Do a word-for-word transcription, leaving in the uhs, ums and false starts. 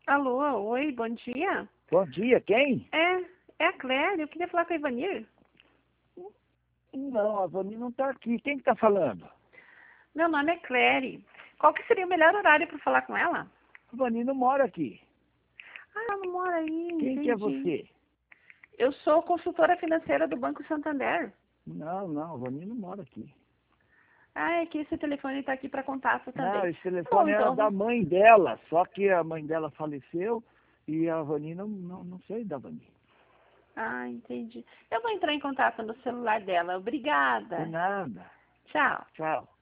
Alô, oi, bom dia. Bom dia, quem? É, é a Clélia, eu queria falar com a Ivanir. Não, a Vani não está aqui. Quem que está falando? Meu nome é Cléry. Qual que seria o melhor horário para falar com ela? A Vani não mora aqui. Ah, ela não mora aí, Quem que é entendi. você? Eu sou consultora financeira do Banco Santander. Não, não, a Vani não mora aqui. Ah, é que esse telefone está aqui para contato Não, também. esse Bom, telefone era da então. mãe dela, só que a mãe dela faleceu e a Vani não, não, não sei da Vani. Ah, entendi. Eu vou entrar em contato no celular dela. De Obrigada. nada. Tchau. Tchau.